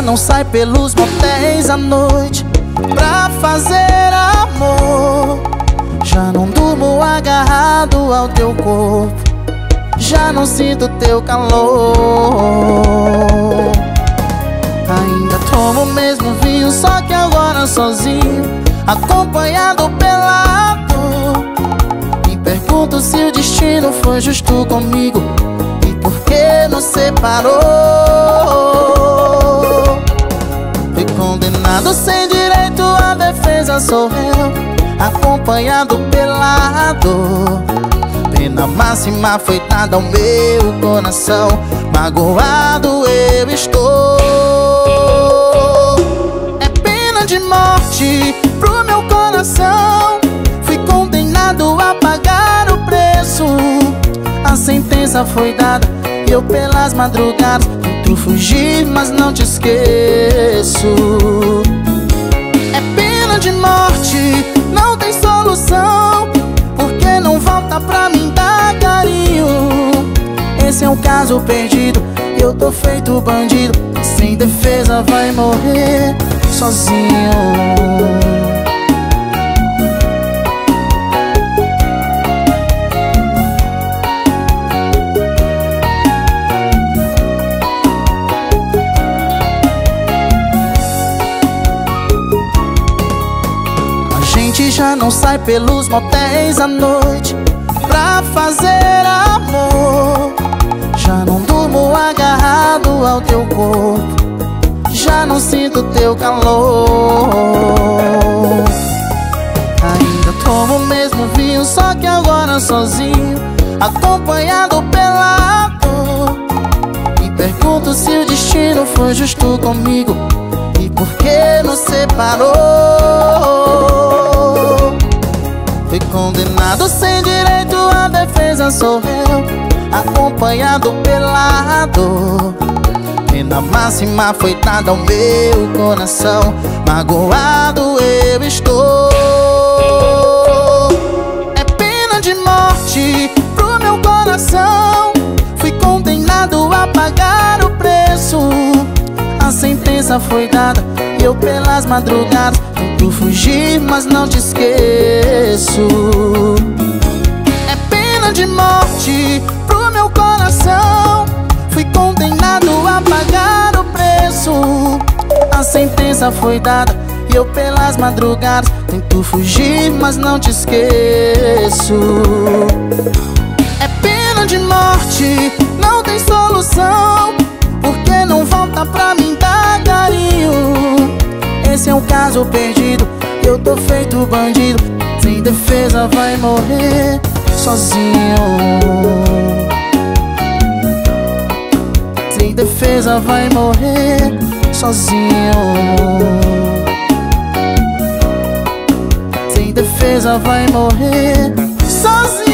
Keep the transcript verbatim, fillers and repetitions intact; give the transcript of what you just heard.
não sai pelos motéis à noite pra fazer amor. Já não durmo agarrado ao teu corpo, já não sinto teu calor. Ainda tomo o mesmo vinho, só que agora sozinho, acompanhado pela dor. Me pergunto se o destino foi justo comigo e por que nos separou. Fui condenado sem direito à defesa, sou réu, acompanhado pela dor. Pena máxima foi dada ao meu coração, magoado eu estou. É pena de morte pro meu coração, fui condenado a pagar o preço. A sentença foi dada e eu pelas madrugadas tento fugir, mas não te esqueço. É pena de morte, não tem solução, porque não volta pra mim dar carinho. Esse é um caso perdido, eu tô feito bandido, sem defesa vai morrer sozinho. A gente já não sai pelos motéis à noite pra fazer amor. Já não durmo agarrado ao teu corpo, já não sinto teu calor. Ainda tomo o mesmo vinho, só que agora sozinho, acompanhado pela dor. Me pergunto se o destino foi justo comigo e por que nos separou. Fui condenado sem direito à defesa, sou réu, acompanhado pela dor. Pena máxima foi dada ao meu coração, magoado eu estou. É pena de morte pro meu coração, fui condenado a pagar o preço. A sentença foi dada e eu pelas madrugadas tento fugir, mas não te esqueço. É pena de morte pro meu coração, fui condenado a pagar o preço. A sentença foi dada e eu pelas madrugadas tento fugir, mas não te esqueço. É pena de morte, não tem solução, porque não volta pra mim dar carinho. Esse é um caso perdido, eu tô feito bandido, sem defesa vai morrer sozinho. Sem defesa vai morrer sozinho. Sem defesa vai morrer sozinho.